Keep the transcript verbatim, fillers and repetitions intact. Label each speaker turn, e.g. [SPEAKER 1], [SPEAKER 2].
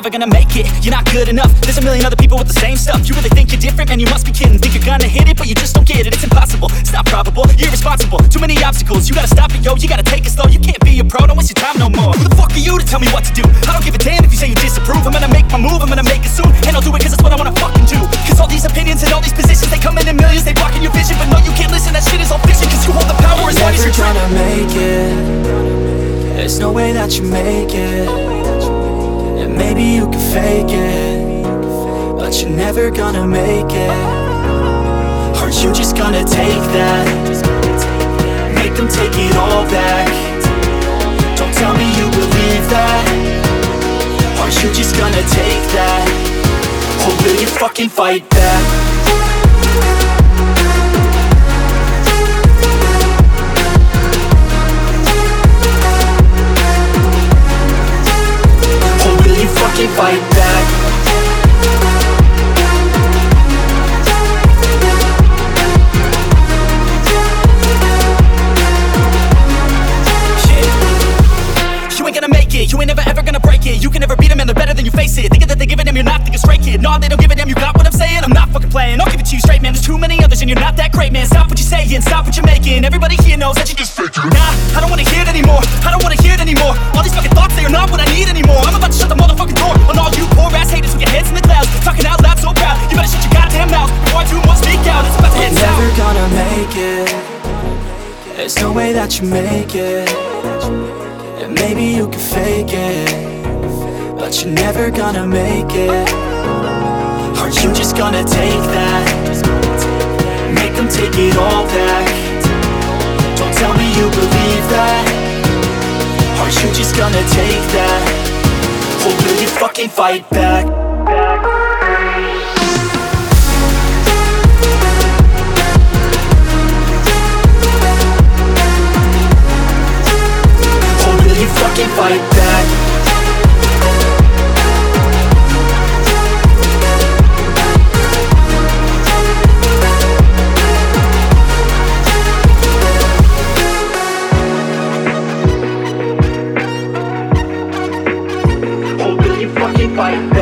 [SPEAKER 1] never gonna make it, you're not good enough. There's a million other people with the same stuff. You really think you're different? Man, you must be kidding. Think you're gonna hit it, but you just don't get it. It's impossible, it's not probable, you're irresponsible. Too many obstacles, you gotta stop it, yo. You gotta take it slow, you can't be a pro. Don't waste your time no more. Who the fuck are you to tell me what to do? I don't give a damn if you say you disapprove. I'm gonna make my move, I'm gonna make it soon. And I'll do it cause it's what I wanna fucking do. Cause all these opinions and all these positions, they come in in millions, they blocking your vision. But no, you can't listen, that shit is all fiction. Cause you hold the power as long as you're
[SPEAKER 2] trying to make it. There's no way that you make it. And maybe you can fake it, but you're never gonna make it. Are you just gonna take that? Make them take it all back. Don't tell me you believe that. Are you just gonna take that? Or will you fucking fight back? Fucking fight back. Yeah. You ain't gonna make it, you ain't never ever gonna break it. You can never beat them and they're better than you, face it. Thinking that they give a damn, you're not thinking straight, kid. No, they don't give a damn, you got what I'm saying? I'm not fucking playing, I'll give it to you straight, man. There's too many others and you're not that great, man. Stop what you're saying, stop what you're making. Everybody here knows that you just faking. Nah, I don't wanna hear it anymore, I don't wanna hear it anymore. All these fucking thoughts, they are not what I need anymore. I'm about to shut the motherfucking door on all you poor ass haters with your heads in the clouds, talking out loud so proud. You better shut your goddamn mouth before I do more speak out. It's about to hit south. You're never gonna make it. There's no way that you make it. And maybe you can fake it, but you're never gonna make it. Are you just gonna take that? Make them take it all back. Don't tell me you believe that. Are you just gonna take that? Or will you fucking fight back? Or will you fucking fight back? Fight.